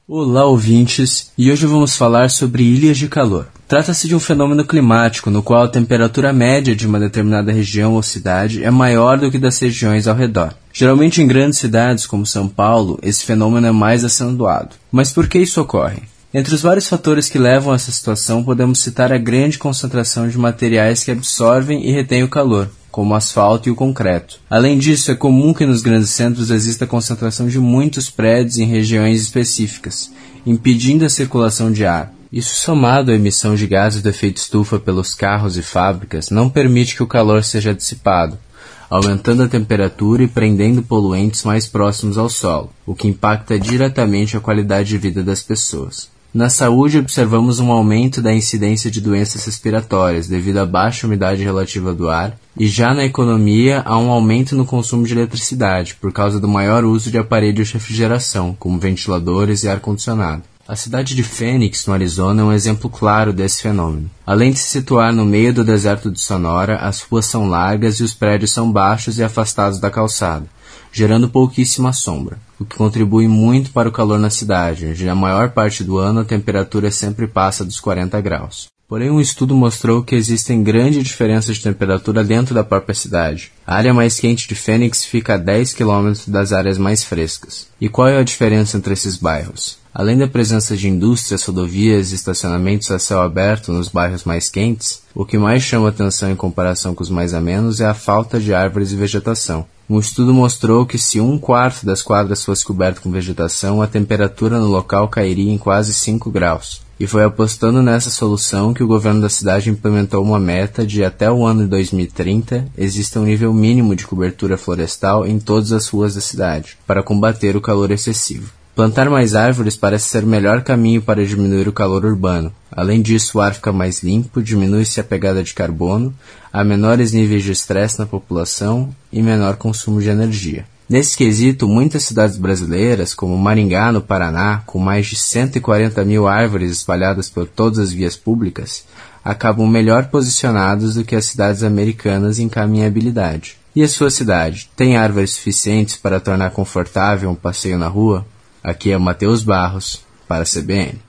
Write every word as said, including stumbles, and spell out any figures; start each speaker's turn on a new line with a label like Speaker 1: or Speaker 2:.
Speaker 1: Olá, ouvintes, e hoje vamos falar sobre ilhas de calor. Trata-se de um fenômeno climático no qual a temperatura média de uma determinada região ou cidade é maior do que das regiões ao redor. Geralmente em grandes cidades como São Paulo, esse fenômeno é mais acentuado. Mas por que isso ocorre? Entre os vários fatores que levam a essa situação, podemos citar a grande concentração de materiais que absorvem e retêm o calor, como o asfalto e o concreto. Além disso, é comum que nos grandes centros exista a concentração de muitos prédios em regiões específicas, impedindo a circulação de ar. Isso, somado à emissão de gases do efeito estufa pelos carros e fábricas, não permite que o calor seja dissipado, aumentando a temperatura e prendendo poluentes mais próximos ao solo, o que impacta diretamente a qualidade de vida das pessoas. Na saúde, observamos um aumento da incidência de doenças respiratórias devido à baixa umidade relativa do ar, e já na economia há um aumento no consumo de eletricidade por causa do maior uso de aparelhos de refrigeração, como ventiladores e ar-condicionado. A cidade de Phoenix, no Arizona, é um exemplo claro desse fenômeno. Além de se situar no meio do deserto de Sonora, as ruas são largas e os prédios são baixos e afastados da calçada, gerando pouquíssima sombra, o que contribui muito para o calor na cidade, onde na maior parte do ano a temperatura sempre passa dos quarenta graus. Porém, um estudo mostrou que existem grandes diferenças de temperatura dentro da própria cidade. A área mais quente de Phoenix fica a dez quilômetros das áreas mais frescas. E qual é a diferença entre esses bairros? Além da presença de indústrias, rodovias e estacionamentos a céu aberto nos bairros mais quentes, o que mais chama atenção em comparação com os mais amenos é a falta de árvores e vegetação. Um estudo mostrou que se um quarto das quadras fosse coberto com vegetação, a temperatura no local cairia em quase cinco graus. E foi apostando nessa solução que o governo da cidade implementou uma meta de até o ano de dois mil e trinta exista um nível mínimo de cobertura florestal em todas as ruas da cidade, para combater o calor excessivo. Plantar mais árvores parece ser o melhor caminho para diminuir o calor urbano. Além disso, o ar fica mais limpo, diminui-se a pegada de carbono, há menores níveis de estresse na população e menor consumo de energia. Nesse quesito, muitas cidades brasileiras, como Maringá, no Paraná, com mais de cento e quarenta mil árvores espalhadas por todas as vias públicas, acabam melhor posicionados do que as cidades americanas em caminhabilidade. E a sua cidade? Tem árvores suficientes para tornar confortável um passeio na rua? Aqui é o Matheus Barros, para a C B N.